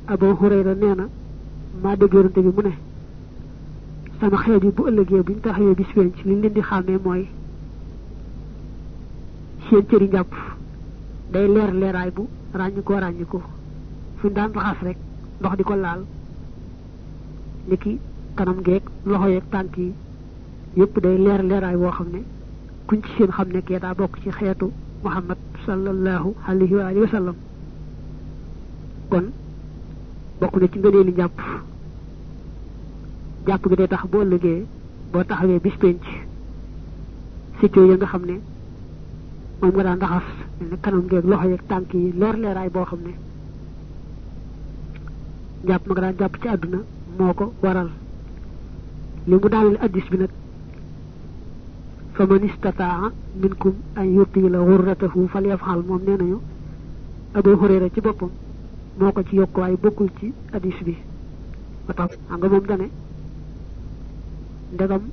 Abu Hurayra neena ma dégg yonante bi mu ne sama xeet yi bu ëllëgee buñ taxawee bis feeñ ci liñ leen di xàmmee mooy seen cëri njàpp day leer leeraay bu ràññiko fuñ daan raxas rek ndox di ko laal niki kanam geeg loxo yeeg tànk yi yépp day leer leeraay boo xam ne kuñ ci seen xam ne kee daa bokk ci xeetu Muhammad sallallahu alayhi wa alihi wa sallam kon bokk na ci ngëneeli njàpp jàpp gi day tax boo ëllëgee boo taxawee bis penc sikko ya nga xam ne moom nga daan raxas ne kanam geeg loxo yeeg tànk yi leer leeraay boo xam ne jàpp ma nga daan jàpp ci àdduna moo ko waral li mu daanale addis bi nag fa man istataa minkum an yutila ghurratahu falyafal moom nee nañu Abu Hurayra ci boppam moo ko ci yokk waaye bokkul ci addis bi ba tax xam nga moom dane ndegam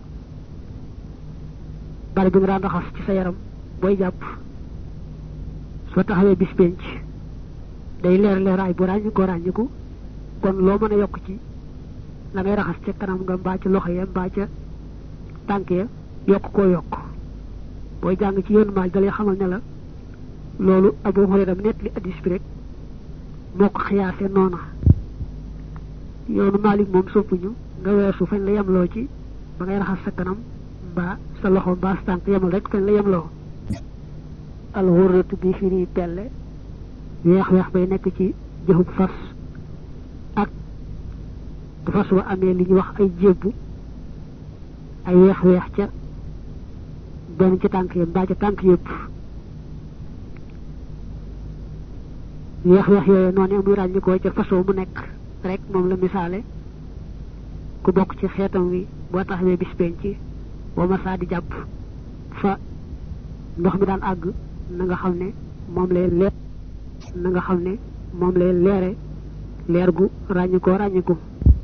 bari bi nga daan raxas ci sa yaram booy jàpp soo taxawee bis penc day leer leeraay bu ràññiku kon loo mën a yokk ci la ngay raxas ca kanam nga mbaa ca loxo ya mbaa ca tànk ya yokk koo yokk booy jàng ci yoonu maaj dalay xamal ne la loolu Abu Hurayra net li addis bi rek moo ko xiyaase noona yoonu Maalik moom soppuñu nga weesu fañ la yemloo ci ba ngay raxas sa kanam mbaa sa loxo mbaa sa tànk yemal rek fañ la yemloo alxurratu bi firi pelle weex bay nekk ci jëxub fas ak bu fas wa amee li ñuy wax ay jébbu ay weex ca benn ci tànk yi mbaa ca tànk yëpp weex yooyu noonu muy ràññikoo ca fasoo mu nekk rek moom la misaale ku bokk ci xeetam wi boo taxawee bis penc boo ma saa di jàpp fa ndox mi daan àgg na nga xam ne moom lay leere leer gu ràññikoo